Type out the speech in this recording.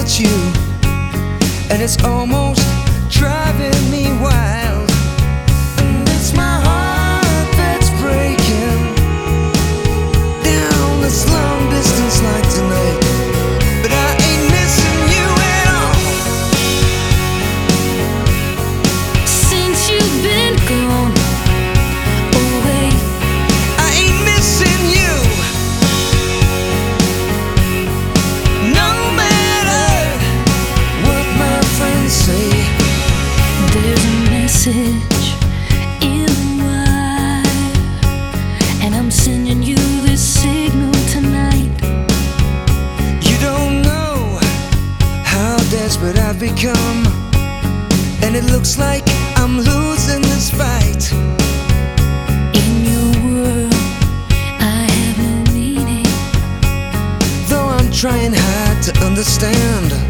without you, and it's almost driving me wild. And it's my heart that's breaking down this long distance like tonight. But I ain't missing you at all. Since you've been gone away, I ain't missing you. No matter what my friends say, there's a message in the wire, and I'm sending you this signal tonight. you don't know how desperate I've become, and it looks like I'm losing this fight. In your world, I have no meaning. Though I'm trying hard to understand,